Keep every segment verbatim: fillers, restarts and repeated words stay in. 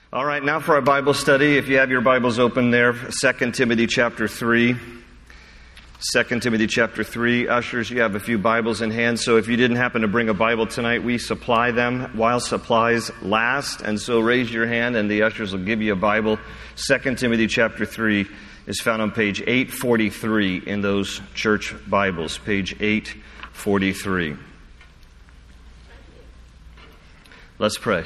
All right, now for our Bible study. If you have your Bibles open there, Second Timothy chapter three. Second Timothy chapter three. Ushers, you have a few Bibles in hand, so if you didn't happen to bring a Bible tonight, we supply them while supplies last. And so raise your hand and the ushers will give you a Bible. Second Timothy chapter three is found on page eight forty-three in those church Bibles, page eight forty-three. Let's pray.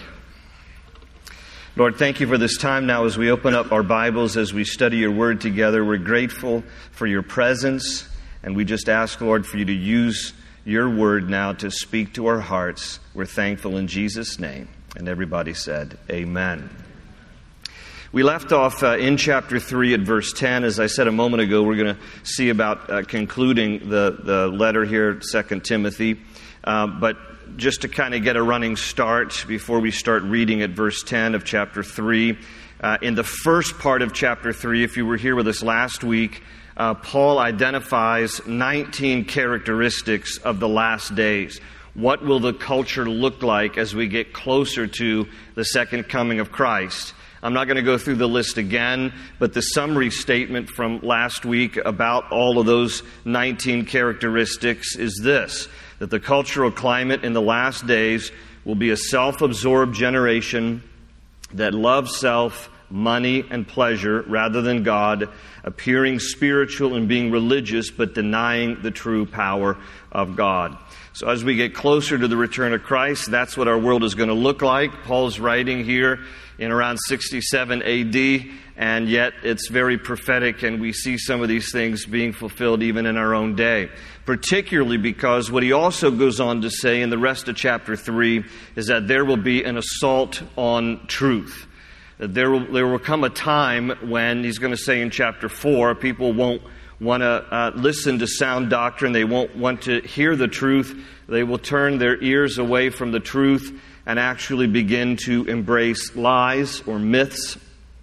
Lord, thank you for this time now as we open up our Bibles, as we study your word together. We're grateful for your presence, and we just ask, Lord, for you to use your word now to speak to our hearts. We're thankful in Jesus' name. And everybody said, amen. We left off uh, in chapter three at verse ten. As I said a moment ago, we're going to see about uh, concluding the, the letter here, Second Timothy. Uh, but just to kind of get a running start before we start reading at verse ten of chapter three. Uh, in the first part of chapter three, if you were here with us last week, uh, Paul identifies nineteen characteristics of the last days. What will the culture look like as we get closer to the second coming of Christ? I'm not going to go through the list again, but the summary statement from last week about all of those nineteen characteristics is this: that the cultural climate in the last days will be a self-absorbed generation that loves self, money, and pleasure rather than God, appearing spiritual and being religious, but denying the true power of God. So as we get closer to the return of Christ, that's what our world is going to look like. Paul's writing here in around sixty-seven A D, and yet it's very prophetic, and we see some of these things being fulfilled even in our own day. Particularly because what he also goes on to say in the rest of chapter three is that there will be an assault on truth. That there will, there will come a time when, he's going to say in chapter four, people won't want to uh, listen to sound doctrine. They won't want to hear the truth. They will turn their ears away from the truth and actually begin to embrace lies or myths.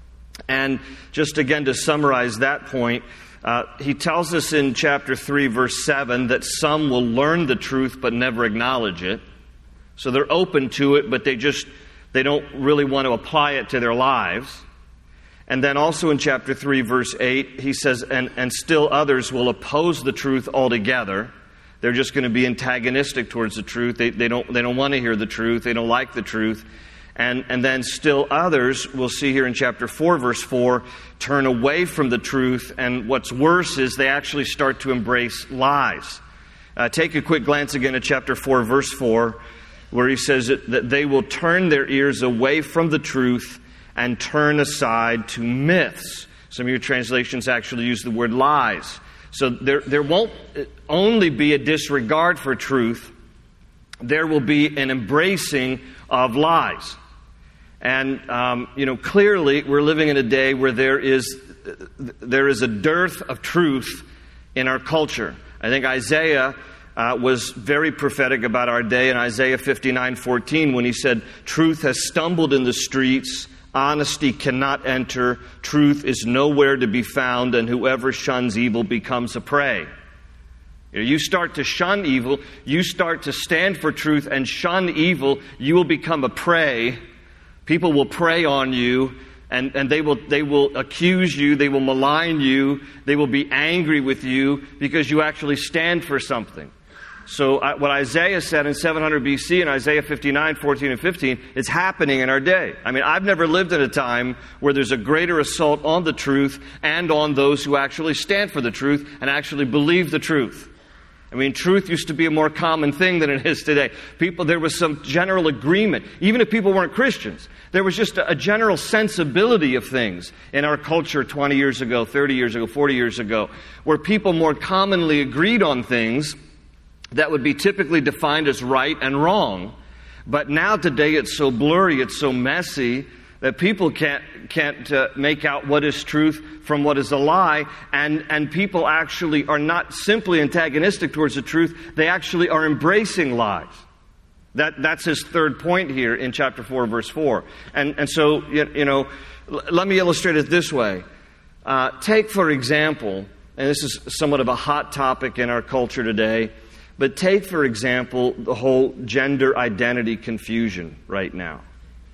And just again to summarize that point, uh, he tells us in chapter three, verse seven, that some will learn the truth but never acknowledge it. So they're open to it, but they just, they don't really want to apply it to their lives. And then also in chapter three, verse eight, he says, and, and still others will oppose the truth altogether. They're just going to be antagonistic towards the truth. They, they don't, they don't want to hear the truth. They don't like the truth. And, and then still others, we'll see here in chapter four, verse four, turn away from the truth. And what's worse is they actually start to embrace lies. Uh, take a quick glance again at chapter four, verse four, where he says that, that they will turn their ears away from the truth and turn aside to myths. Some of your translations actually use the word lies. So there, there won't only be a disregard for truth. There will be an embracing of lies. And, um, you know, clearly we're living in a day where there is, there is a dearth of truth in our culture. I think Isaiah uh, was very prophetic about our day in Isaiah fifty-nine fourteen when he said, "Truth has stumbled in the streets, honesty cannot enter, truth is nowhere to be found, and whoever shuns evil becomes a prey." You know, you start to shun evil, you start to stand for truth and shun evil, you will become a prey. People will prey on you, and, and they will they will accuse you, they will malign you, they will be angry with you because you actually stand for something. So uh, what Isaiah said in seven hundred B C in Isaiah fifty-nine, fourteen and fifteen, it's happening in our day. I mean, I've never lived in a time where there's a greater assault on the truth and on those who actually stand for the truth and actually believe the truth. I mean, truth used to be a more common thing than it is today. People, there was some general agreement. Even if people weren't Christians, there was just a, a general sensibility of things in our culture twenty years ago, thirty years ago, forty years ago, where people more commonly agreed on things that would be typically defined as right and wrong. But now today it's so blurry, it's so messy, that people can't can't uh, make out what is truth from what is a lie, and, and people actually are not simply antagonistic towards the truth, they actually are embracing lies. That That's his third point here in chapter four, verse four. And, and so, you, you know, l- let me illustrate it this way. Uh, take, for example, and this is somewhat of a hot topic in our culture today, but take, for example, the whole gender identity confusion right now.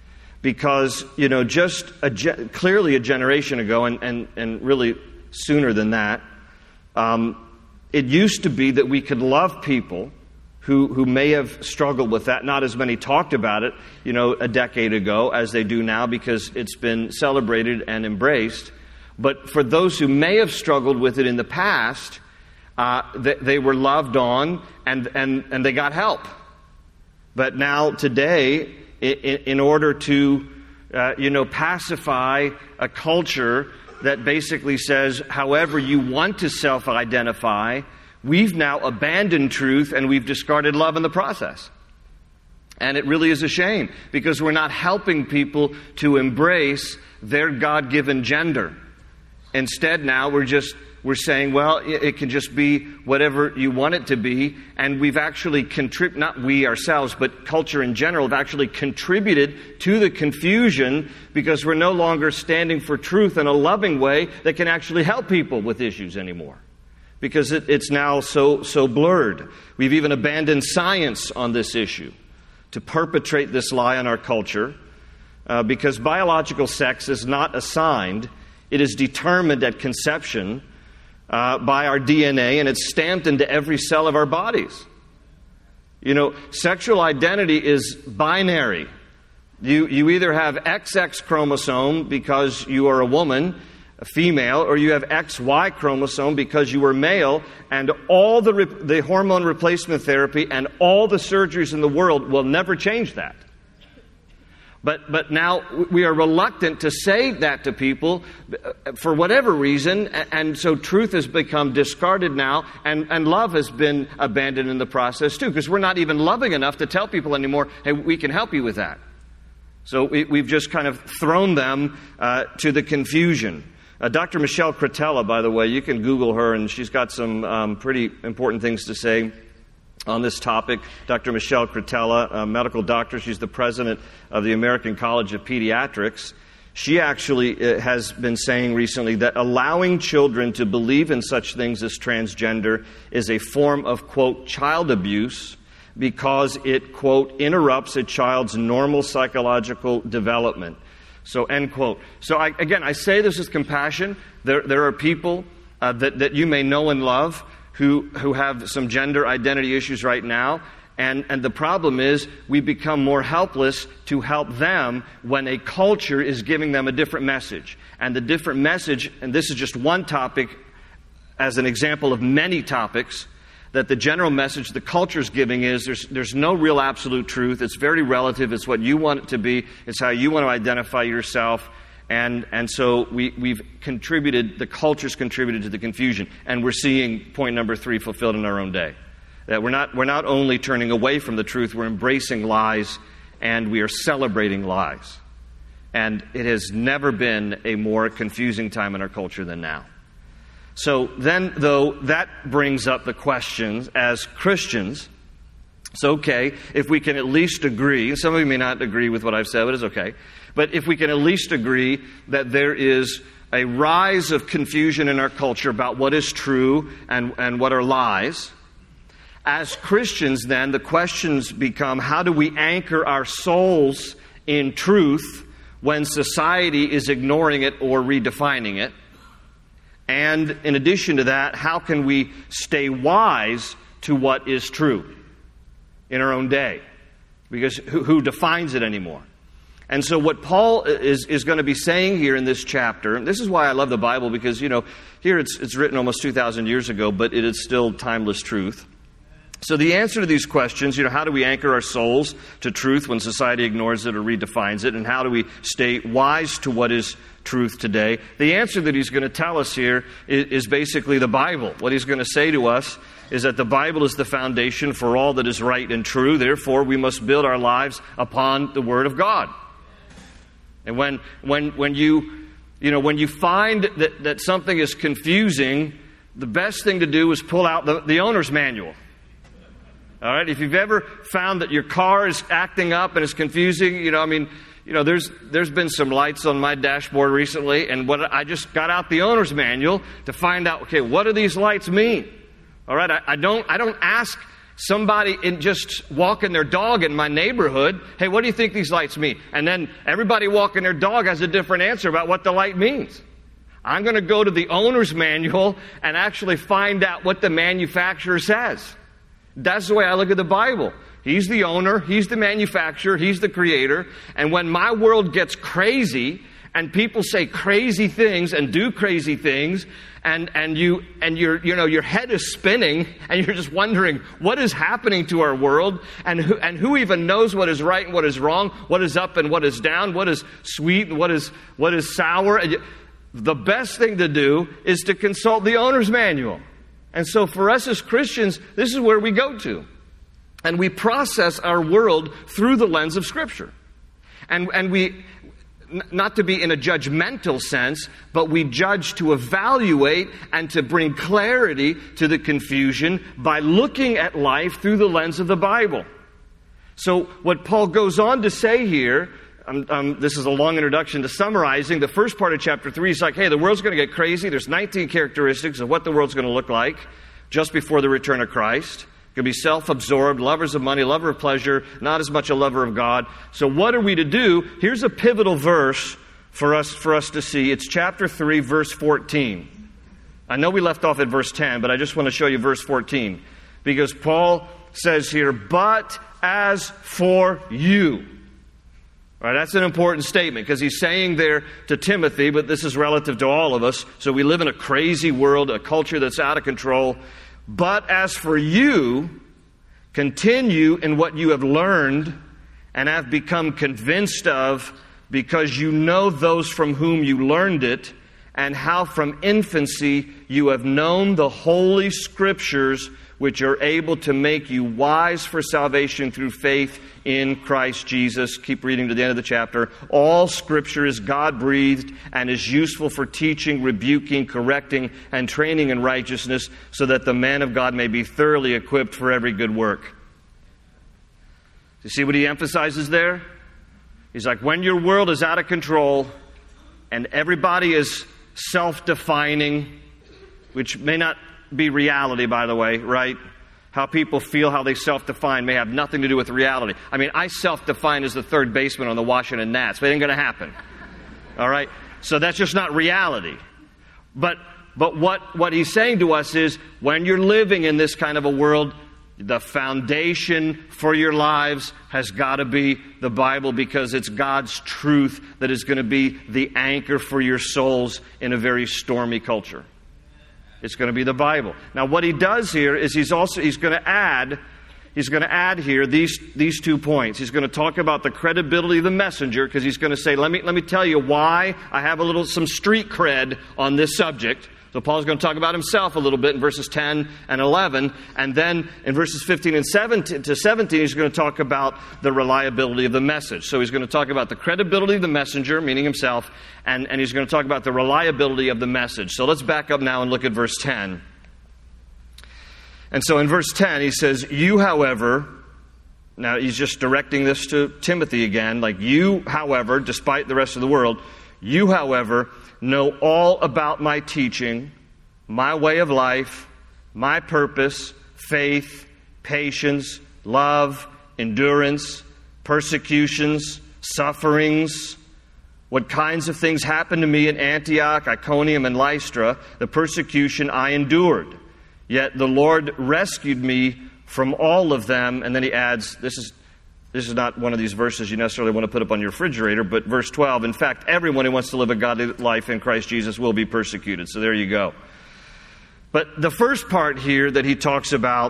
Because, you know, just a ge- clearly a generation ago, and, and, and really sooner than that, um, it used to be that we could love people who, who may have struggled with that. Not as many talked about it, you know, a decade ago as they do now, because it's been celebrated and embraced. But for those who may have struggled with it in the past, uh, they, they were loved on and, and, and they got help. But now, today, in, in order to, uh, you know, pacify a culture that basically says, however you want to self-identify, we've now abandoned truth and we've discarded love in the process. And it really is a shame, because we're not helping people to embrace their God-given gender. Instead, now we're just we're saying, well, it can just be whatever you want it to be, and we've actually contributed, not we ourselves, but culture in general, have actually contributed to the confusion, because we're no longer standing for truth in a loving way that can actually help people with issues anymore. Because it, it's now so so blurred. We've even abandoned science on this issue to perpetrate this lie on our culture, uh, because biological sex is not assigned. It is determined at conception uh, by our D N A, and it's stamped into every cell of our bodies. You know, sexual identity is binary. You, you either have X X chromosome because you are a woman, a female, or you have X Y chromosome because you were male, and all the, re- the hormone replacement therapy and all the surgeries in the world will never change that. But but now we are reluctant to say that to people for whatever reason, and so truth has become discarded now, and, and love has been abandoned in the process too, because we're not even loving enough to tell people anymore, hey, we can help you with that. So we, we've just kind of thrown them uh, to the confusion. Uh, Doctor Michelle Cretella, by the way, you can Google her, and she's got some um, pretty important things to say on this topic. Doctor Michelle Cretella, a medical doctor, she's the president of the American College of Pediatrics. She actually uh, has been saying recently that allowing children to believe in such things as transgender is a form of, quote, child abuse, because it, quote, interrupts a child's normal psychological development. So, end quote. So, I, again, I say this with compassion. There, there are people uh, that, that you may know and love who who have some gender identity issues right now, and, and the problem is we become more helpless to help them when a culture is giving them a different message. And the different message, and this is just one topic as an example of many topics, that the general message the culture is giving is there's there's no real absolute truth. It's very relative. It's what you want it to be. It's how you want to identify yourself. And and so we, we've contributed, the culture's contributed to the confusion. And we're seeing point number three fulfilled in our own day. That we're not we're not only turning away from the truth, we're embracing lies, and we are celebrating lies. And it has never been a more confusing time in our culture than now. So then, though, that brings up the questions as Christians. It's okay if we can at least agree. Some of you may not agree with what I've said, but it's okay. But if we can at least agree that there is a rise of confusion in our culture about what is true and, and what are lies, as Christians then, the questions become, how do we anchor our souls in truth when society is ignoring it or redefining it? And in addition to that, how can we stay wise to what is true in our own day? Because who, who defines it anymore? And so what Paul is, is going to be saying here in this chapter, and this is why I love the Bible, because, you know, here it's, it's written almost two thousand years ago, but it is still timeless truth. So the answer to these questions, you know, how do we anchor our souls to truth when society ignores it or redefines it? And how do we stay wise to what is truth today? The answer that he's going to tell us here is, is basically the Bible. What he's going to say to us is that the Bible is the foundation for all that is right and true. Therefore, we must build our lives upon the Word of God. And when when when you you know when you find that, that something is confusing, the best thing to do is pull out the, the owner's manual. All right, if you've ever found that your car is acting up and it's confusing, you know, I mean, you know, there's there's been some lights on my dashboard recently, and what I just got out the owner's manual to find out, okay, what do these lights mean? All right, I, I don't I don't ask Somebody in just walking their dog in my neighborhood, hey, what do you think these lights mean? And then everybody walking their dog has a different answer about what the light means. I'm going to go to the owner's manual and actually find out what the manufacturer says. That's the way I look at the Bible. He's the owner, He's the manufacturer, He's the creator. And when my world gets crazy and people say crazy things and do crazy things, and and you and your you know your head is spinning and you're just wondering what is happening to our world, and who and who even knows what is right and what is wrong, what is up and what is down, what is sweet and what is what is sour. And you, the best thing to do is to consult the owner's manual. And so for us as Christians, this is where we go to. And we process our world through the lens of Scripture. And and we, not to be in a judgmental sense, but we judge to evaluate and to bring clarity to the confusion by looking at life through the lens of the Bible. So what Paul goes on to say here, um, um, this is a long introduction to summarizing. The first part of chapter three is like, hey, the world's going to get crazy. There's nineteen characteristics of what the world's going to look like just before the return of Christ. Could be self-absorbed, lovers of money, lover of pleasure, not as much a lover of God. So what are we to do? Here's a pivotal verse for us for us to see. It's chapter three, verse fourteen. I know we left off at verse ten, but I just want to show you verse fourteen. Because Paul says here, but as for you. All right, that's an important statement because he's saying there to Timothy, but this is relative to all of us. So we live in a crazy world, a culture that's out of control. But as for you, continue in what you have learned and have become convinced of, because you know those from whom you learned it, and how from infancy you have known the Holy Scriptures, which are able to make you wise for salvation through faith in Christ Jesus. Keep reading to the end of the chapter. All Scripture is God-breathed and is useful for teaching, rebuking, correcting, and training in righteousness, so that the man of God may be thoroughly equipped for every good work. You see what he emphasizes there? He's like, when your world is out of control and everybody is self-defining, which may not be reality, by the way, right? How people feel, how they self-define may have nothing to do with reality. I mean, I self-define as the third baseman on the Washington Nats, but it ain't going to happen. All right? So that's just not reality. But but what, what he's saying to us is, when you're living in this kind of a world, the foundation for your lives has got to be the Bible, because it's God's truth that is going to be the anchor for your souls in a very stormy culture. It's going to be the Bible. Now, what he does here is he's also he's going to add he's going to add here these these two points. He's going to talk about the credibility of the messenger, because he's going to say, let me let me tell you why I have a little some street cred on this subject. So Paul's going to talk about himself a little bit in verses ten and eleven. And then in verses fifteen and seventeen to seventeen, he's going to talk about the reliability of the message. So he's going to talk about the credibility of the messenger, meaning himself, and, and he's going to talk about the reliability of the message. So let's back up now and look at verse ten. And so in verse ten, he says, you, however, now he's just directing this to Timothy again, like, you, however, despite the rest of the world, you, however, know all about my teaching, my way of life, my purpose, faith, patience, love, endurance, persecutions, sufferings, what kinds of things happened to me in Antioch, Iconium, and Lystra, the persecution I endured. Yet the Lord rescued me from all of them. And then he adds, this is This is not one of these verses you necessarily want to put up on your refrigerator, but verse twelve, in fact, everyone who wants to live a godly life in Christ Jesus will be persecuted. So there you go. But the first part here that he talks about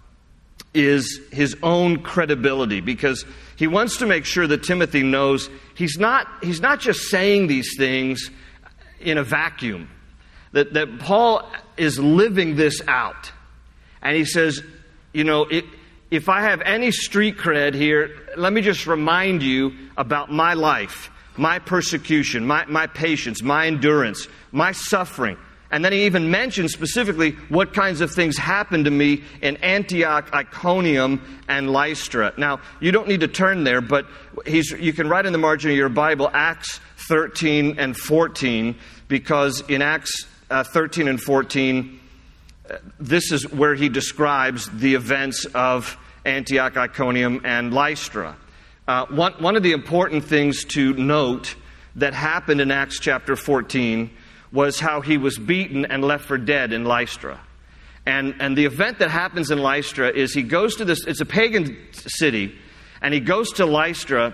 is his own credibility, because he wants to make sure that Timothy knows he's not, he's not just saying these things in a vacuum, that, that Paul is living this out. And he says, you know, it, if I have any street cred here, let me just remind you about my life, my persecution, my, my patience, my endurance, my suffering. And then he even mentions specifically what kinds of things happened to me in Antioch, Iconium, and Lystra. Now, you don't need to turn there, but he's, you can write in the margin of your Bible Acts thirteen and fourteen, because in Acts uh, thirteen and fourteen, this is where he describes the events of Antioch, Iconium, and Lystra. Uh, one, one of the important things to note that happened in Acts chapter fourteen was how he was beaten and left for dead in Lystra. And, and the event that happens in Lystra is he goes to this, it's a pagan city, and he goes to Lystra,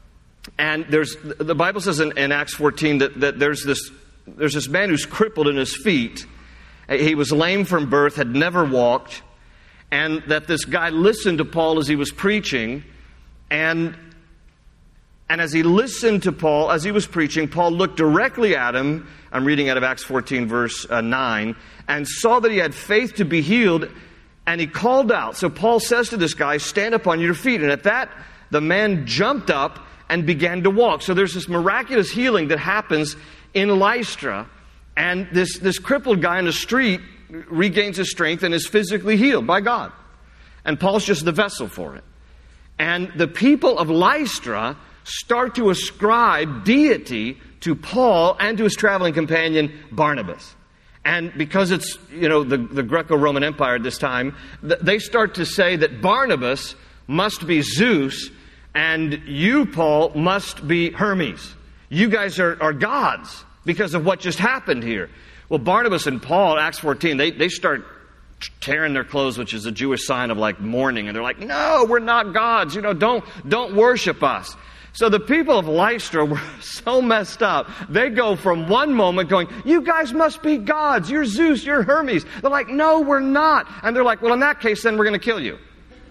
and there's, the Bible says in, in Acts fourteen that, that there's this, there's this man who's crippled in his feet. He was lame from birth, had never walked, and that this guy listened to Paul as he was preaching, and And as he listened to Paul, as he was preaching, Paul looked directly at him, I'm reading out of Acts fourteen, verse uh, nine, and saw that he had faith to be healed, and he called out. So Paul says to this guy, stand up on your feet. And at that, the man jumped up and began to walk. So there's this miraculous healing that happens in Lystra, and this, this crippled guy in the street regains his strength and is physically healed by God. And Paul's just the vessel for it. And the people of Lystra start to ascribe deity to Paul and to his traveling companion Barnabas. And because it's, you know, the, the Greco-Roman Empire at this time, th- they start to say that Barnabas must be Zeus and you, Paul, must be Hermes. You guys are, are gods because of what just happened here. Well, Barnabas and Paul, Acts fourteen, they, they start tearing their clothes, which is a Jewish sign of like mourning. And they're like, no, we're not gods. You know, don't, don't worship us. So the people of Lystra were so messed up. They go from one moment going, you guys must be gods. You're Zeus, you're Hermes. They're like, no, we're not. And they're like, well, in that case, then we're going to kill you.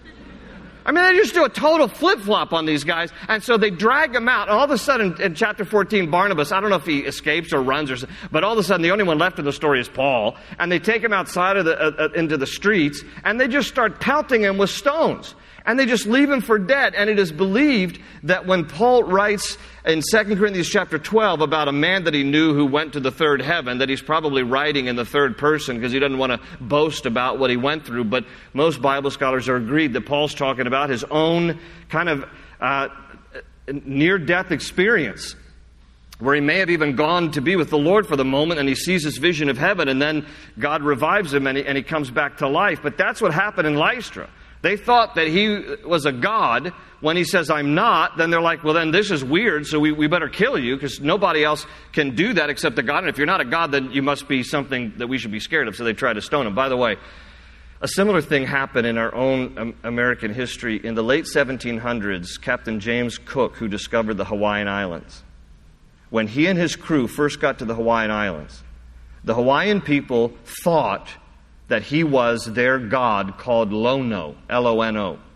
I mean, they just do a total flip-flop on these guys. And so they drag them out. And all of a sudden, in chapter fourteen, Barnabas, I don't know if he escapes or runs, or but all of a sudden, the only one left in the story is Paul. And they take him outside of the, uh, uh, into the streets, and they just start pelting him with stones. And they just leave him for dead. And it is believed that when Paul writes in Second Corinthians chapter twelve about a man that he knew who went to the third heaven, that he's probably writing in the third person because he doesn't want to boast about what he went through. But most Bible scholars are agreed that Paul's talking about his own kind of uh, near-death experience, where he may have even gone to be with the Lord for the moment, and he sees this vision of heaven, and then God revives him, and he, and he comes back to life. But that's what happened in Lystra. They thought that he was a god. When he says, I'm not, then they're like, well, then this is weird, so we, we better kill you, because nobody else can do that except a god. And if you're not a god, then you must be something that we should be scared of. So they try to stone him. By the way, a similar thing happened in our own um, American history. In the late seventeen hundreds, Captain James Cook, who discovered the Hawaiian Islands, when he and his crew first got to the Hawaiian Islands, the Hawaiian people thought that he was their god called Lono, L O N O.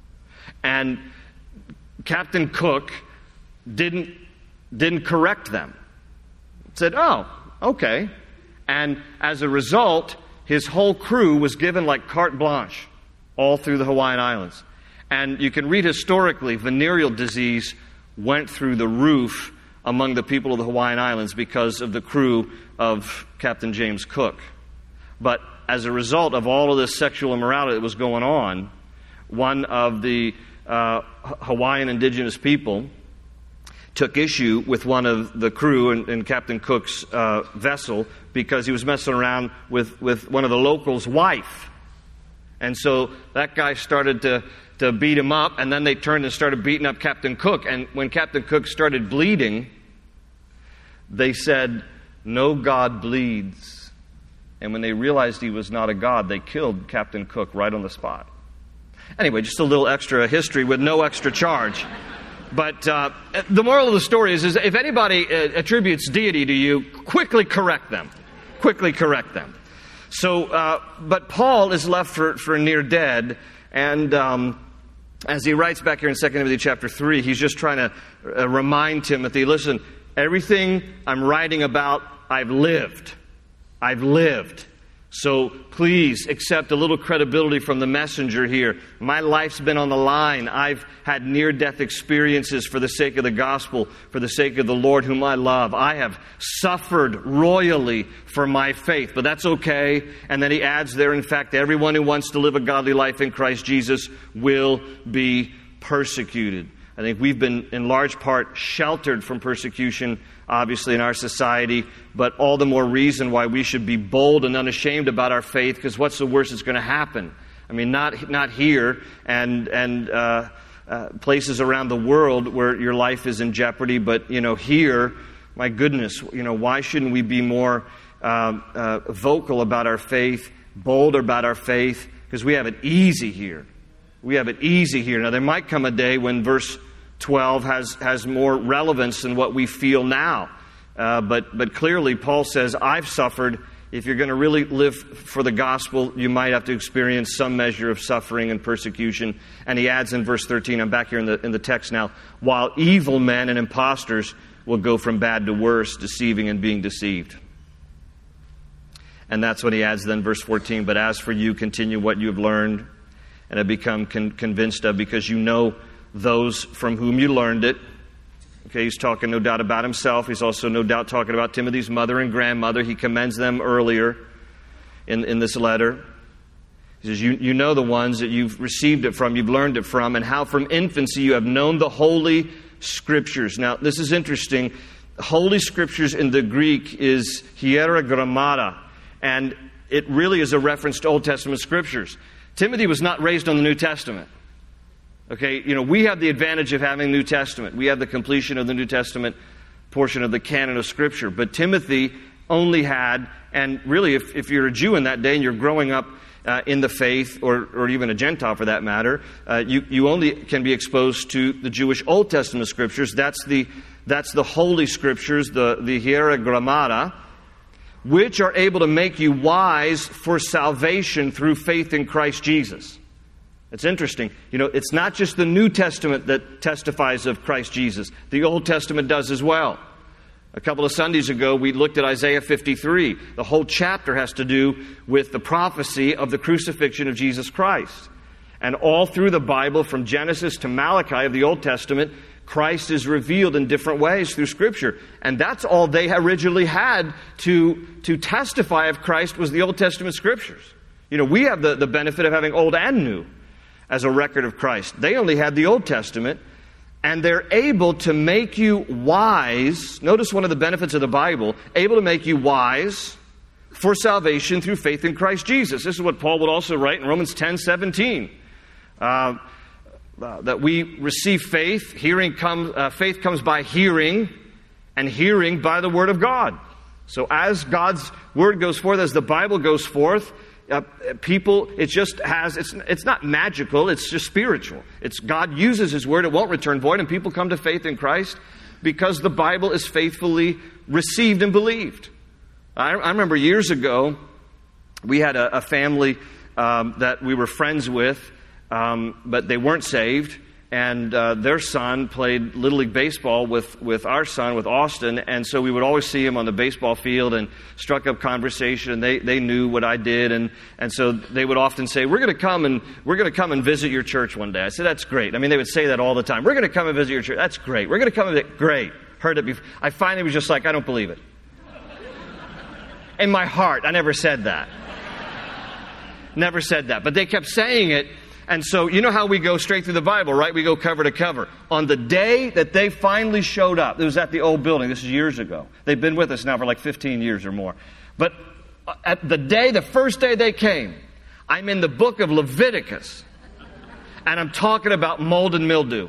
And Captain Cook didn't, didn't correct them. Said, oh, okay. And as a result, his whole crew was given like carte blanche all through the Hawaiian Islands. And you can read historically, venereal disease went through the roof among the people of the Hawaiian Islands because of the crew of Captain James Cook. But as a result of all of this sexual immorality that was going on, one of the uh, Hawaiian indigenous people took issue with one of the crew in, in Captain Cook's uh, vessel because he was messing around with, with one of the locals' wife. And so that guy started to, to beat him up, and then they turned and started beating up Captain Cook. And when Captain Cook started bleeding, they said, no god bleeds. And when they realized he was not a god, they killed Captain Cook right on the spot. Anyway, just a little extra history with no extra charge. But uh, the moral of the story is, is if anybody uh, attributes deity to you, quickly correct them. Quickly correct them. So, uh, but Paul is left for, for near dead, and um, as he writes back here in Second Timothy chapter three, he's just trying to uh, remind Timothy, listen, everything I'm writing about, I've lived. I've lived. So please accept a little credibility from the messenger here. My life's been on the line. I've had near-death experiences for the sake of the gospel, for the sake of the Lord whom I love. I have suffered royally for my faith, but that's okay. And then he adds there, in fact, everyone who wants to live a godly life in Christ Jesus will be persecuted. I think we've been, in large part, sheltered from persecution obviously, in our society, but all the more reason why we should be bold and unashamed about our faith, because what's the worst that's going to happen? I mean, not not here and and uh, uh, places around the world where your life is in jeopardy, but, you know, here, my goodness, you know, why shouldn't we be more uh, uh, vocal about our faith, bold about our faith, because we have it easy here. We have it easy here. Now, there might come a day when verse twelve has, has more relevance than what we feel now. Uh, but, but clearly, Paul says, I've suffered. If you're going to really live for the gospel, you might have to experience some measure of suffering and persecution. And he adds in verse thirteen, I'm back here in the, in the text now, while evil men and impostors will go from bad to worse, deceiving and being deceived. And that's what he adds then, verse fourteen, but as for you, continue what you have learned and have become con- convinced of, because you know those from whom you learned it. Okay, he's talking no doubt about himself. He's also no doubt talking about Timothy's mother and grandmother. He commends them earlier in, in this letter. He says, you, you know the ones that you've received it from, you've learned it from, and how from infancy you have known the Holy Scriptures. Now, this is interesting. Holy Scriptures in the Greek is hieragrammata, and it really is a reference to Old Testament Scriptures. Timothy was not raised on the New Testament. Okay, you know, we have the advantage of having the New Testament. We have the completion of the New Testament portion of the canon of Scripture. But Timothy only had, and really if, if you're a Jew in that day and you're growing up uh, in the faith, or, or even a Gentile for that matter, uh, you, you only can be exposed to the Jewish Old Testament Scriptures. That's the, that's the Holy Scriptures, the, the hieragrammata, which are able to make you wise for salvation through faith in Christ Jesus. It's interesting. You know, it's not just the New Testament that testifies of Christ Jesus. The Old Testament does as well. A couple of Sundays ago, we looked at Isaiah fifty-three. The whole chapter has to do with the prophecy of the crucifixion of Jesus Christ. And all through the Bible, from Genesis to Malachi of the Old Testament, Christ is revealed in different ways through Scripture. And that's all they originally had to, to testify of Christ, was the Old Testament Scriptures. You know, we have the, the benefit of having Old and New as a record of Christ. They only had the Old Testament, and they're able to make you wise. Notice one of the benefits of the Bible, able to make you wise for salvation through faith in Christ Jesus. This is what Paul would also write in Romans ten seventeen. Uh, uh, that we receive faith, hearing comes, uh, faith comes by hearing, and hearing by the Word of God. So as God's Word goes forth, as the Bible goes forth, Uh, people, it just has, it's it's not magical, it's just spiritual. It's God uses His Word, it won't return void, and people come to faith in Christ because the Bible is faithfully received and believed. I, I remember years ago, we had a, a family um, that we were friends with, um, but they weren't saved. And uh, their son played Little League Baseball with, with our son, with Austin. And so we would always see him on the baseball field and struck up conversation. And they, they knew what I did. And, and so they would often say, we're going to come and we're going to come and visit your church one day. I said, that's great. I mean, they would say that all the time. We're going to come and visit your church. That's great. We're going to come and visit. Great. Heard it before. I finally was just like, I don't believe it. In my heart, I never said that. Never said that. But they kept saying it. And so, you know how we go straight through the Bible, right? We go cover to cover. On the day that they finally showed up, it was at the old building. This is years ago. They've been with us now for like fifteen years or more. But at the day, the first day they came, I'm in the book of Leviticus. And I'm talking about mold and mildew.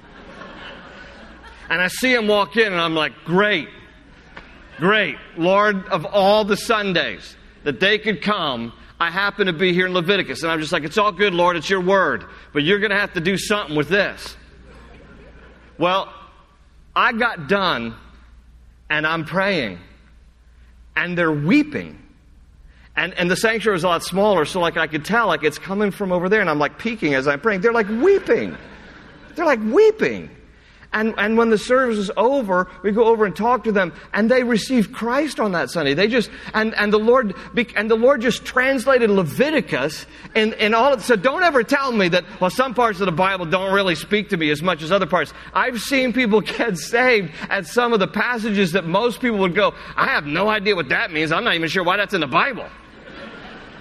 And I see them walk in and I'm like, great. Great. Lord, of all the Sundays that they could come, I happen to be here in Leviticus. And I'm just like, it's all good, Lord, it's your word. But you're going to have to do something with this. Well, I got done, and I'm praying. And they're weeping. And and the sanctuary was a lot smaller, so like I could tell, like it's coming from over there. And I'm like peeking as I'm praying. They're like weeping. They're like weeping. And and when the service is over, we go over and talk to them, and they received Christ on that Sunday. They just and and the Lord and the Lord just translated Leviticus and and all. So don't ever tell me that, well, some parts of the Bible don't really speak to me as much as other parts. I've seen people get saved at some of the passages that most people would go, I have no idea what that means. I'm not even sure why that's in the Bible.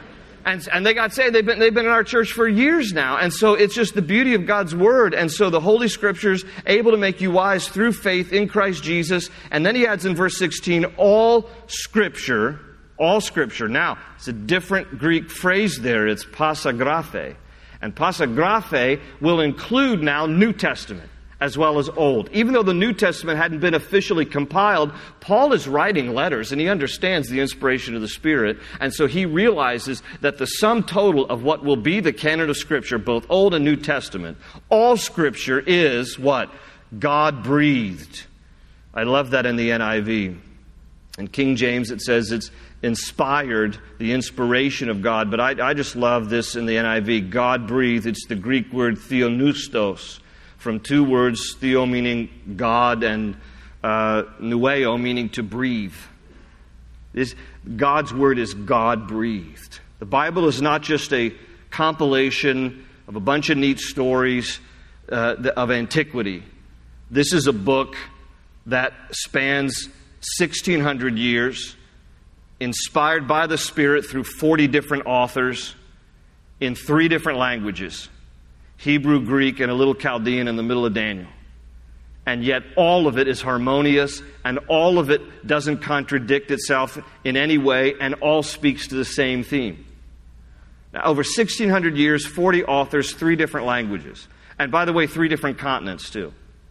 And, and they got saved. They've been, they've been in our church for years now. And so it's just the beauty of God's Word. And so the Holy Scriptures able to make you wise through faith in Christ Jesus. And then he adds in verse sixteen, all Scripture, all Scripture. Now, it's a different Greek phrase there. It's pasagraphe. And pasagraphe will include now New Testament as well as Old. Even though the New Testament hadn't been officially compiled, Paul is writing letters and he understands the inspiration of the Spirit. And so he realizes that the sum total of what will be the canon of Scripture, both Old and New Testament, all Scripture is what? God-breathed. I love that in the N I V. In King James it says it's inspired, the inspiration of God. But I, I just love this in the N I V. God-breathed. It's the Greek word theopneustos, from two words, theo meaning God and uh, pneueo meaning to breathe. This, God's Word is God-breathed. The Bible is not just a compilation of a bunch of neat stories uh, of antiquity. This is a book that spans sixteen hundred years, inspired by the Spirit through forty different authors in three different languages. Hebrew, Greek, and a little Chaldean in the middle of Daniel. And yet all of it is harmonious, and all of it doesn't contradict itself in any way, and all speaks to the same theme. Now, over sixteen hundred years, forty authors, three different languages. And by the way, three different continents too.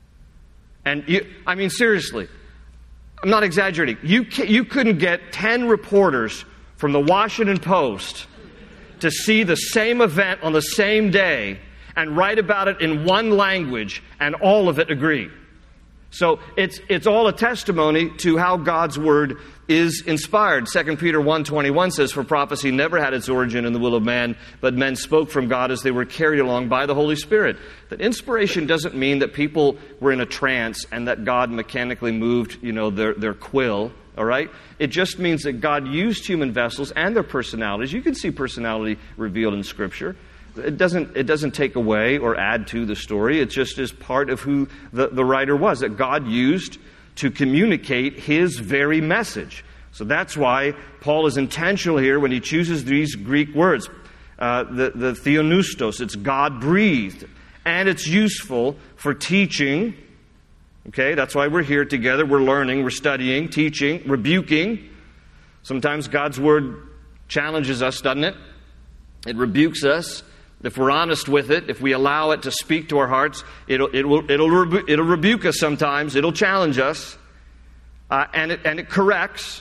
And you, I mean, seriously, I'm not exaggerating. You, you couldn't get ten reporters from the Washington Post to see the same event on the same day and write about it in one language, and all of it agree. So it's it's all a testimony to how God's Word is inspired. Second Peter one twenty-one says, for prophecy never had its origin in the will of man, but men spoke from God as they were carried along by the Holy Spirit. That inspiration doesn't mean that people were in a trance and that God mechanically moved, you know, their, their quill. All right? It just means that God used human vessels and their personalities. You can see personality revealed in Scripture. It doesn't, it doesn't take away or add to the story. It just is part of who the, the writer was, that God used to communicate His very message. So that's why Paul is intentional here when he chooses these Greek words. Uh, the, the theopneustos, it's God-breathed. And it's useful for teaching. Okay, that's why we're here together. We're learning, we're studying, teaching, rebuking. Sometimes God's Word challenges us, doesn't it? It rebukes us. If we're honest with it, if we allow it to speak to our hearts, it'll it will it'll rebu- it'll rebuke us sometimes. It'll challenge us, uh, and it and it corrects,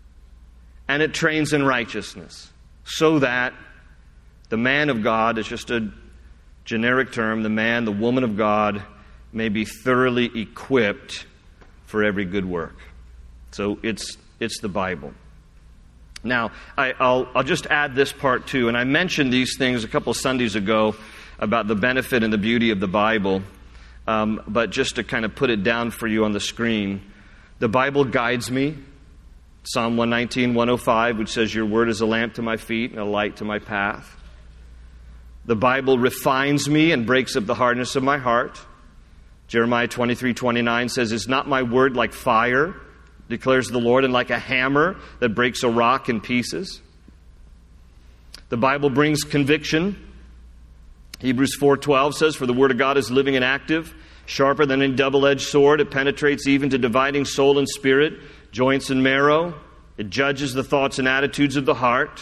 and it trains in righteousness, so that the man of God is just a generic term. The man, the woman of God, may be thoroughly equipped for every good work. So it's it's the Bible. Now, I, I'll, I'll just add this part too. And I mentioned these things a couple of Sundays ago about the benefit and the beauty of the Bible. Um, but just to kind of put it down for you on the screen, the Bible guides me. Psalm one nineteen, one oh five, which says, your word is a lamp to my feet and a light to my path. The Bible refines me and breaks up the hardness of my heart. Jeremiah twenty-three, twenty-nine says, is not my word like fire, declares the Lord, and like a hammer that breaks a rock in pieces? The Bible brings conviction. Hebrews four twelve says, for the word of God is living and active, sharper than any double-edged sword. It penetrates even to dividing soul and spirit, joints and marrow. It judges the thoughts and attitudes of the heart.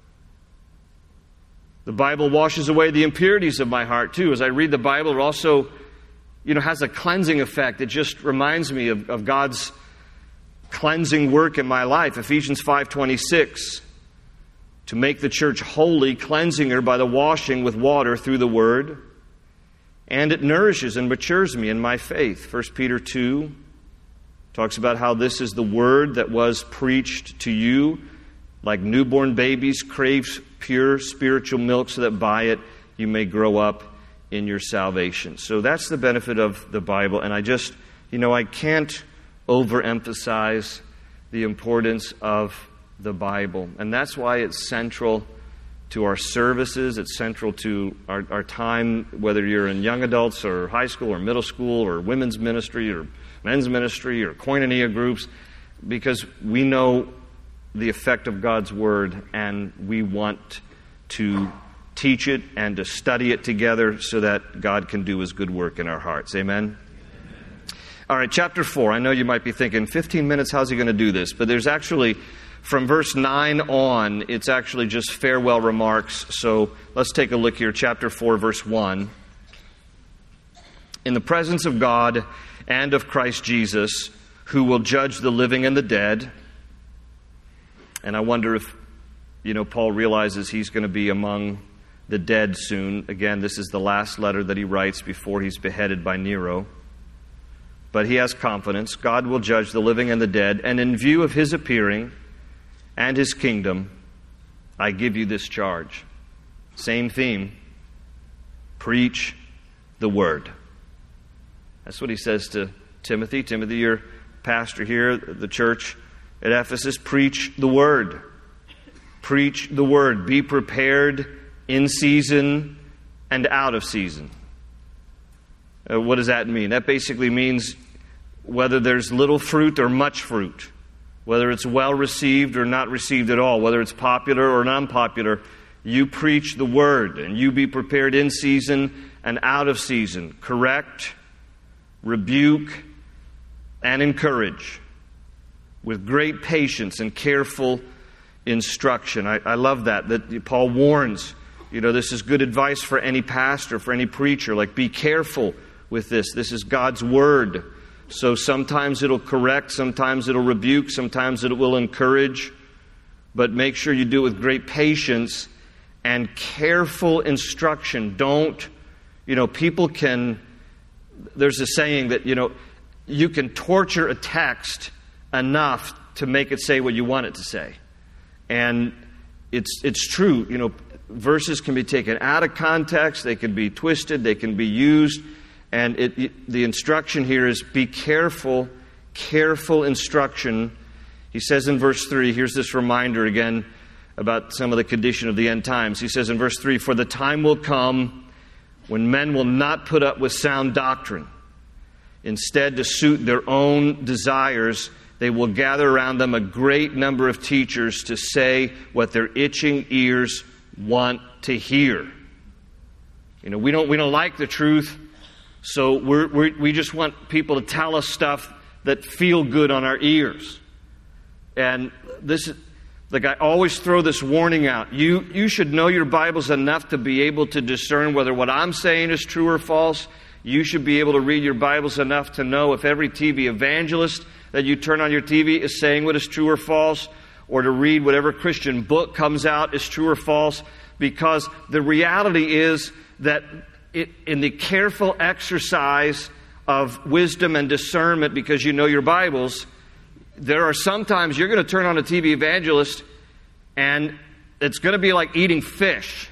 The Bible washes away the impurities of my heart too. As I read the Bible, it also, you know, has a cleansing effect. It just reminds me of, of God's cleansing work in my life. Ephesians five twenty-six, to make the church holy, cleansing her by the washing with water through the word. And it nourishes and matures me in my faith. First Peter two talks about how this is the word that was preached to you. Like newborn babies crave pure spiritual milk, so that by it you may grow up in your salvation. So that's the benefit of the Bible. And I just, you know, I can't overemphasize the importance of the Bible. And that's why it's central to our services. It's central to our, our time, whether you're in young adults or high school or middle school or women's ministry or men's ministry or koinonia groups, because we know the effect of God's Word, and we want to teach it and to study it together so that God can do His good work in our hearts. Amen? All right, chapter four. I know you might be thinking, fifteen minutes, how's he going to do this? But there's actually, from verse nine on, it's actually just farewell remarks. So let's take a look here. Chapter four, verse one. In the presence of God and of Christ Jesus, who will judge the living and the dead. And I wonder if, you know, Paul realizes he's going to be among the dead soon. Again, this is the last letter that he writes before he's beheaded by Nero. But he has confidence. God will judge the living and the dead. And in view of His appearing and His kingdom, I give you this charge. Same theme. Preach the word. That's what he says to Timothy. Timothy, your pastor here, the church at Ephesus. Preach the word. Preach the word. Be prepared in season and out of season. Uh, what does that mean? That basically means whether there's little fruit or much fruit, whether it's well received or not received at all, whether it's popular or non-popular, you preach the word and you be prepared in season and out of season. Correct, rebuke, and encourage with great patience and careful instruction. I, I love that, that Paul warns, you know, this is good advice for any pastor, for any preacher, like be careful with this. This is God's word. So sometimes it'll correct, sometimes it'll rebuke, sometimes it will encourage. But make sure you do it with great patience and careful instruction. Don't, you know, people can, there's a saying that, you know, you can torture a text enough to make it say what you want it to say. And it's it's true, you know, verses can be taken out of context, they can be twisted, they can be used. And it, it, the instruction here is be careful, careful instruction. He says in verse three, here's this reminder again about some of the condition of the end times. He says in verse three, for the time will come when men will not put up with sound doctrine. Instead, to suit their own desires, they will gather around them a great number of teachers to say what their itching ears want to hear. You know, we don't we don't like the truth. So we're, we're, we just want people to tell us stuff that feel good on our ears. And this, like I always throw this warning out. You, you should know your Bibles enough to be able to discern whether what I'm saying is true or false. You should be able to read your Bibles enough to know if every T V evangelist that you turn on your T V is saying what is true or false, or to read whatever Christian book comes out is true or false. Because the reality is that It, in the careful exercise of wisdom and discernment, because you know your Bibles, there are sometimes you're going to turn on a T V evangelist and it's going to be like eating fish.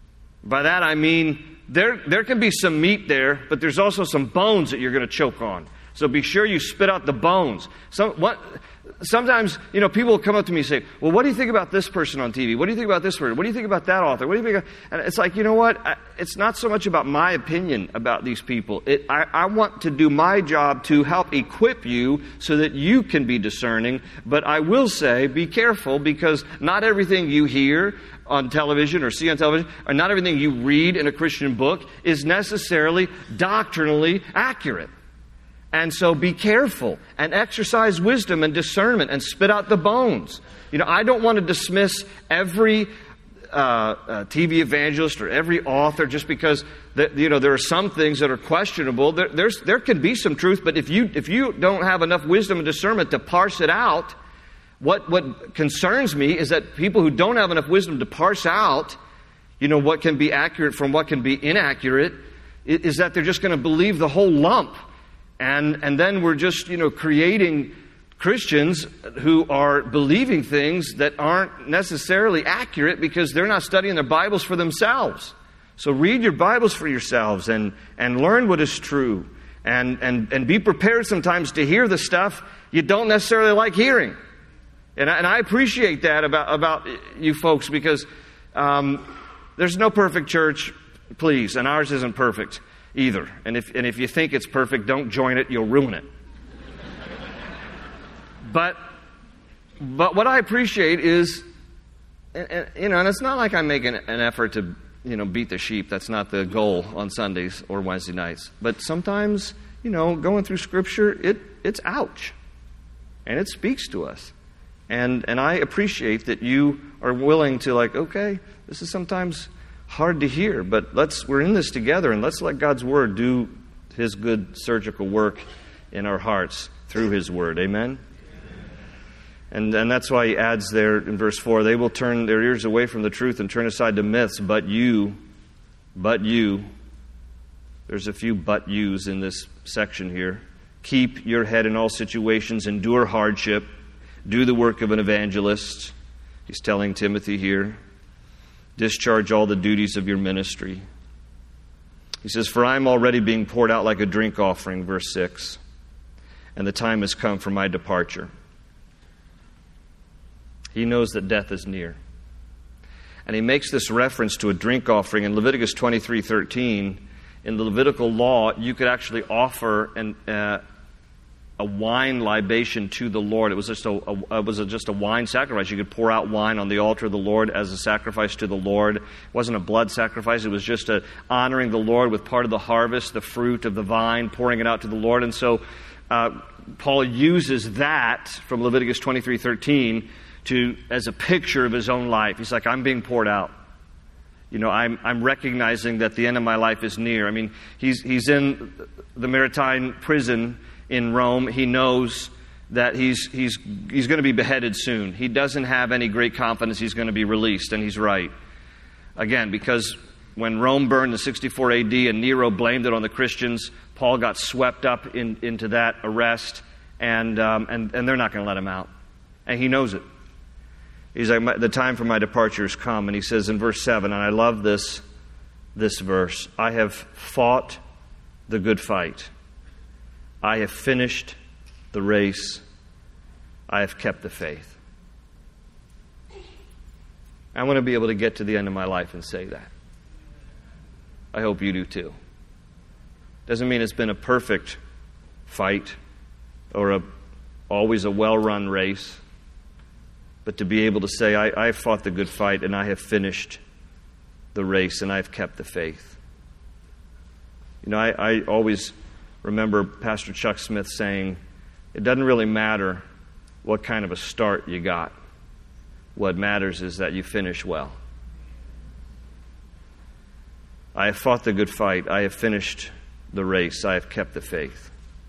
By that I mean there, there can be some meat there, but there's also some bones that you're going to choke on. So be sure you spit out the bones. Some, what, sometimes, you know, people will come up to me and say, well, what do you think about this person on T V? What do you think about this person? What do you think about that author? What do you think about... And it's like, you know what? I, it's not so much about my opinion about these people. It, I, I want to do my job to help equip you so that you can be discerning. But I will say, be careful, because not everything you hear on television or see on television, or not everything you read in a Christian book is necessarily doctrinally accurate. And so be careful and exercise wisdom and discernment and spit out the bones. You know, I don't want to dismiss every uh, uh, T V evangelist or every author just because, the, you know, there are some things that are questionable. There, there's, there can be some truth, but if you, if you don't have enough wisdom and discernment to parse it out, what, what concerns me is that people who don't have enough wisdom to parse out, you know, what can be accurate from what can be inaccurate, is that they're just going to believe the whole lump. And and then we're just, you know, creating Christians who are believing things that aren't necessarily accurate because they're not studying their Bibles for themselves. So read your Bibles for yourselves and, and learn what is true. And, and, and be prepared sometimes to hear the stuff you don't necessarily like hearing. And I, and I appreciate that about, about you folks, because um, there's no perfect church, please, and ours isn't perfect either. And if and if you think it's perfect, don't join it, you'll ruin it. But but what I appreciate is and, and, you know, and it's not like I'm making an effort to, you know, beat the sheep. That's not the goal on Sundays or Wednesday nights. But sometimes, you know, going through Scripture, it it's ouch. And it speaks to us. And and I appreciate that you are willing to, like, okay, this is sometimes hard to hear, but let's we're in this together, and let's let God's Word do His good surgical work in our hearts through His Word. Amen? And, and that's why he adds there in verse four, they will turn their ears away from the truth and turn aside to myths, but you, but you, there's a few but yous in this section here. Keep your head in all situations, endure hardship, do the work of an evangelist. He's telling Timothy here. Discharge all the duties of your ministry. He says, for I am already being poured out like a drink offering, verse six, and the time has come for my departure. He knows that death is near. And he makes this reference to a drink offering in Leviticus twenty-three thirteen. In the Levitical law, you could actually offer an, uh, a wine libation to the Lord. It was just a, a it was a, just a wine sacrifice. You could pour out wine on the altar of the Lord as a sacrifice to the Lord. It wasn't a blood sacrifice. It was just a honoring the Lord with part of the harvest, the fruit of the vine, pouring it out to the Lord. And so uh, Paul uses that from Leviticus twenty-three thirteen to as a picture of his own life. He's like, I'm being poured out. You know, I'm I'm recognizing that the end of my life is near. I mean, he's he's in the Mamertine prison in Rome. He knows that he's he's he's going to be beheaded soon. He doesn't have any great confidence he's going to be released, and he's right. Again, because when Rome burned in sixty-four A D and Nero blamed it on the Christians, Paul got swept up in, into that arrest, and um, and and they're not going to let him out, and he knows it. He's like, the time for my departure has come. And he says in verse seven, and I love this, this verse, I have fought the good fight. I have finished the race. I have kept the faith. I want to be able to get to the end of my life and say that. I hope you do too. Doesn't mean it's been a perfect fight or a always a well-run race. But to be able to say, I, I fought the good fight and I have finished the race and I've kept the faith. You know, I, I always remember Pastor Chuck Smith saying, it doesn't really matter what kind of a start you got. What matters is that you finish well. I have fought the good fight. I have finished the race. I have kept the faith.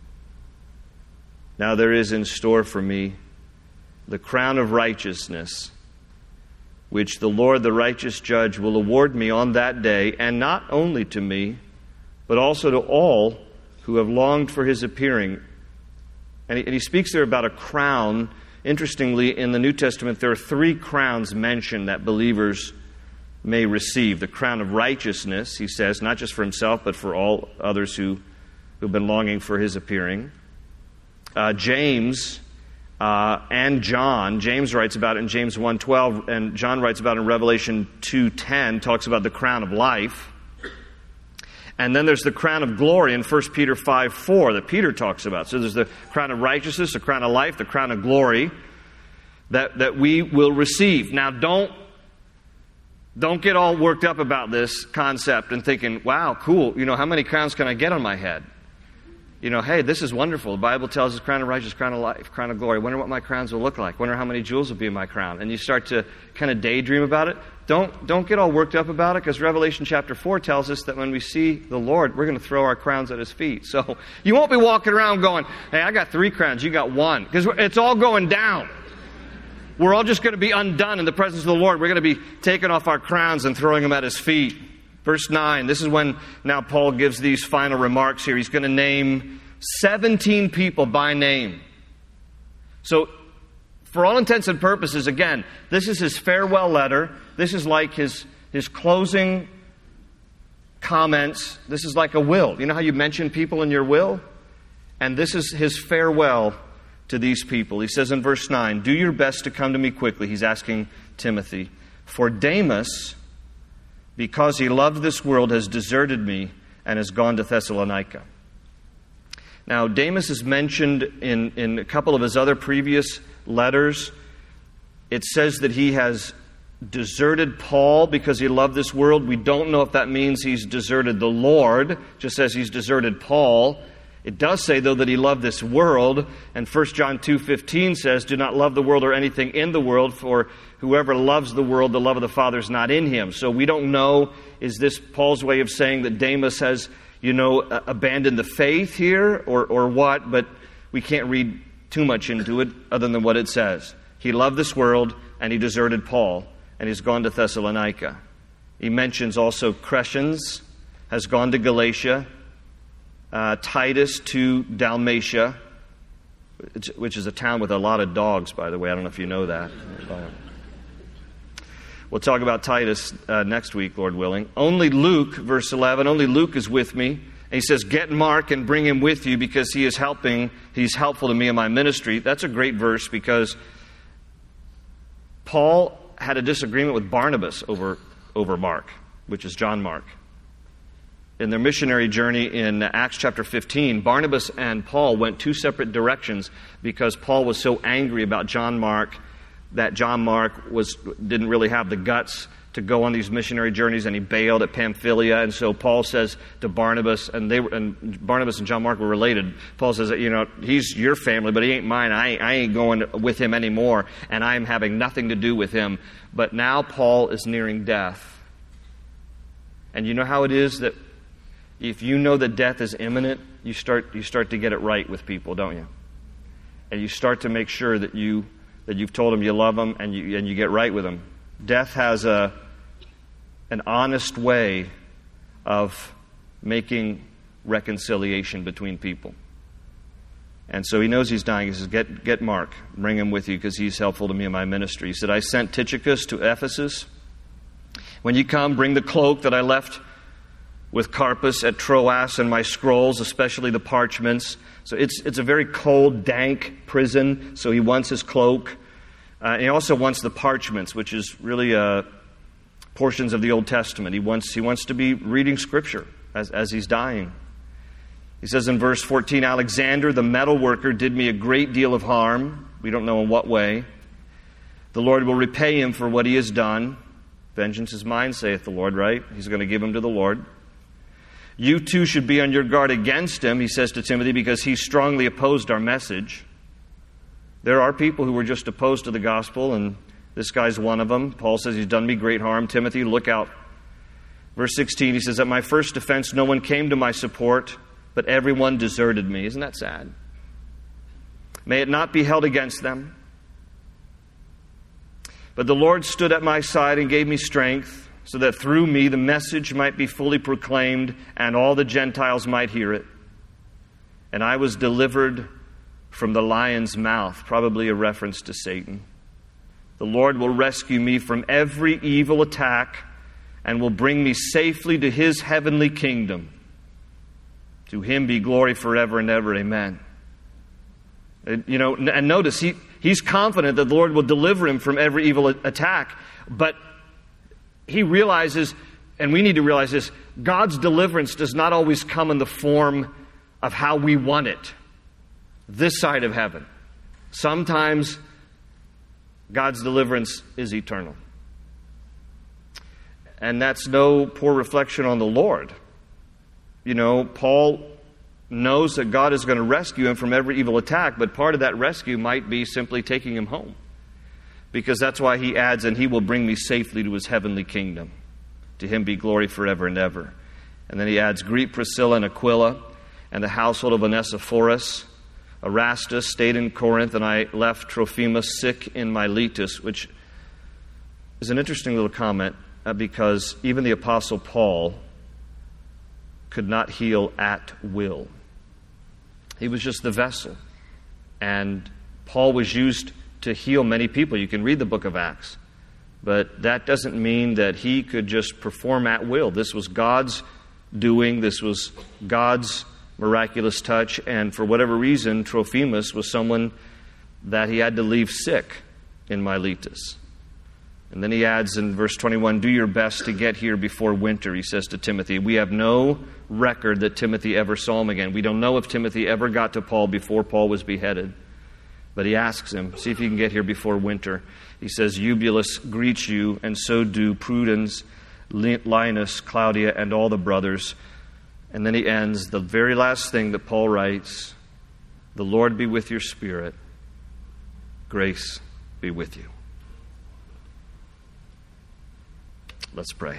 Now there is in store for me the crown of righteousness, which the Lord, the righteous judge, will award me on that day, and not only to me, but also to all who have longed for his appearing. And he, and he speaks there about a crown. Interestingly, in the New Testament, there are three crowns mentioned that believers may receive. The crown of righteousness, he says, not just for himself, but for all others who, who've been longing for his appearing. Uh, James Uh, and John, James writes about it in James one twelve, and John writes about it in Revelation two ten, talks about the crown of life. And then there's the crown of glory in First Peter five four that Peter talks about. So there's the crown of righteousness, the crown of life, the crown of glory that, that we will receive. Now don't, don't get all worked up about this concept and thinking, wow, cool, you know, how many crowns can I get on my head? You know, hey, this is wonderful. The Bible tells us crown of righteousness, crown of life, crown of glory. I wonder what my crowns will look like. I wonder how many jewels will be in my crown. And you start to kind of daydream about it. Don't don't get all worked up about it, because Revelation chapter four tells us that when we see the Lord, we're going to throw our crowns at his feet. So you won't be walking around going, hey, I got three crowns, you got one. Because it's all going down. We're all just going to be undone in the presence of the Lord. We're going to be taking off our crowns and throwing them at his feet. Verse nine, this is when now Paul gives these final remarks here. He's going to name seventeen people by name. So, for all intents and purposes, again, this is his farewell letter. This is like his, his closing comments. This is like a will. You know how you mention people in your will? And this is his farewell to these people. He says in verse nine, do your best to come to me quickly. He's asking Timothy. For Demas, because he loved this world, has deserted me and has gone to Thessalonica. Now, Demas is mentioned in, in a couple of his other previous letters. It says that he has deserted Paul because he loved this world. We don't know if that means he's deserted the Lord, just as he's deserted Paul. It does say, though, that he loved this world, and First John two fifteen says, do not love the world or anything in the world, for whoever loves the world, the love of the Father is not in him. So we don't know, is this Paul's way of saying that Demas has, you know, abandoned the faith here, or, or what? But we can't read too much into it other than what it says. He loved this world, and he deserted Paul, and he's gone to Thessalonica. He mentions also Crescens has gone to Galatia, Uh, Titus to Dalmatia, which is a town with a lot of dogs, by the way. I don't know if you know that. We'll talk about Titus uh, next week, Lord willing. Only Luke, verse eleven, only Luke is with me. And he says, get Mark and bring him with you because he is helping, he's helpful to me in my ministry. That's a great verse because Paul had a disagreement with Barnabas over, over Mark, which is John Mark. In their missionary journey in Acts chapter fifteen, Barnabas and Paul went two separate directions because Paul was so angry about John Mark that John Mark was didn't really have the guts to go on these missionary journeys, and he bailed at Pamphylia. And so Paul says to Barnabas, and they were, and Barnabas and John Mark were related. Paul says that, you know, he's your family, but he ain't mine. I, I ain't going with him anymore, and I'm having nothing to do with him. But now Paul is nearing death. And you know how it is that if you know that death is imminent, you start you start to get it right with people, don't you? And you start to make sure that you that you've told them you love them, and you and you get right with them. Death has a an honest way of making reconciliation between people. And so he knows he's dying. He says, "Get get Mark, bring him with you, because he's helpful to me in my ministry." He said, "I sent Tychicus to Ephesus. When you come, bring the cloak that I left with Carpus at Troas and my scrolls, especially the parchments." So it's it's a very cold, dank prison, so he wants his cloak. Uh, and he also wants the parchments, which is really uh, portions of the Old Testament. He wants he wants to be reading Scripture as, as he's dying. He says in verse fourteen, "Alexander, the metal worker, did me a great deal of harm." We don't know in what way. "The Lord will repay him for what he has done. Vengeance is mine, saith the Lord," right? He's going to give him to the Lord. "You too should be on your guard against him," he says to Timothy, "because he strongly opposed our message." There are people who were just opposed to the gospel, and this guy's one of them. Paul says, "He's done me great harm. Timothy, look out." Verse sixteen, he says, "At my first defense, no one came to my support, but everyone deserted me." Isn't that sad? "May it not be held against them. But the Lord stood at my side and gave me strength, so that through me the message might be fully proclaimed and all the Gentiles might hear it. And I was delivered from the lion's mouth," probably a reference to Satan. "The Lord will rescue me from every evil attack and will bring me safely to his heavenly kingdom. To him be glory forever and ever. Amen." And, you know, and notice, he, he's confident that the Lord will deliver him from every evil attack, but he realizes, and we need to realize this, God's deliverance does not always come in the form of how we want it, this side of heaven. Sometimes God's deliverance is eternal. And that's no poor reflection on the Lord. You know, Paul knows that God is going to rescue him from every evil attack, but part of that rescue might be simply taking him home. Because that's why he adds, "and he will bring me safely to his heavenly kingdom. To him be glory forever and ever." And then he adds, "Greet Priscilla and Aquila and the household of Onesiphorus. Erastus stayed in Corinth, and I left Trophimus sick in Miletus," which is an interesting little comment uh, because even the Apostle Paul could not heal at will. He was just the vessel. And Paul was used to heal many people. You can read the book of Acts. But that doesn't mean that he could just perform at will. This was God's doing. This was God's miraculous touch. And for whatever reason, Trophimus was someone that he had to leave sick in Miletus. And then he adds in verse twenty-one, "Do your best to get here before winter," he says to Timothy. We have no record that Timothy ever saw him again. We don't know if Timothy ever got to Paul before Paul was beheaded. But he asks him, see if you can get here before winter. He says, Eubulus greets you, and so do Prudens, Linus, Claudia, and all the brothers. And then he ends, the very last thing that Paul writes, the Lord be with your spirit. Grace be with you. Let's pray.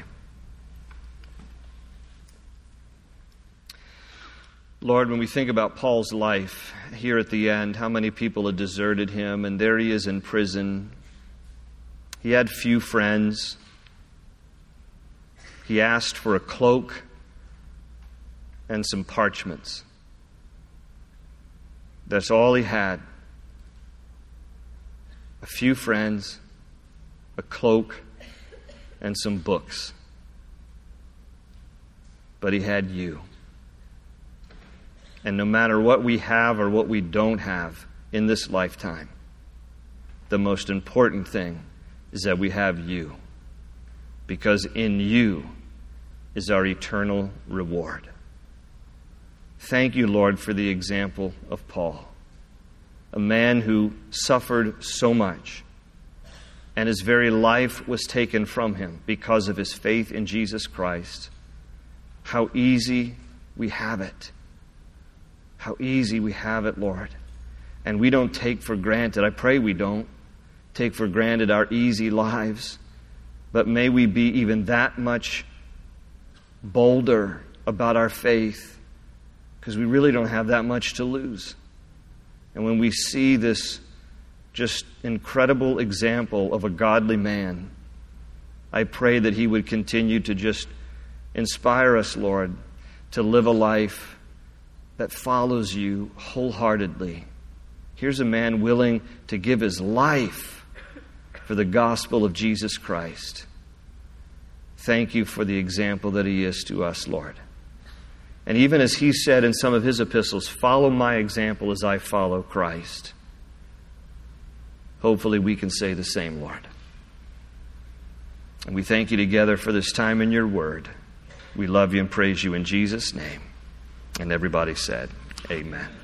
Lord, when we think about Paul's life here at the end, how many people had deserted him, and there he is in prison. He had few friends. He asked for a cloak and some parchments. That's all he had. A few friends, a cloak, and some books. But he had you. And no matter what we have or what we don't have in this lifetime, the most important thing is that we have you. Because in you is our eternal reward. Thank you, Lord, for the example of Paul, a man who suffered so much, and his very life was taken from him because of his faith in Jesus Christ. How easy we have it. How easy we have it, Lord. And we don't take for granted, I pray we don't take for granted our easy lives, but may we be even that much bolder about our faith, because we really don't have that much to lose. And when we see this just incredible example of a godly man, I pray that he would continue to just inspire us, Lord, to live a life that follows you wholeheartedly. Here's a man willing to give his life for the gospel of Jesus Christ. Thank you for the example that he is to us, Lord. And even as he said in some of his epistles, follow my example as I follow Christ. Hopefully we can say the same, Lord. And we thank you together for this time in your word. We love you and praise you in Jesus' name. And everybody said, amen.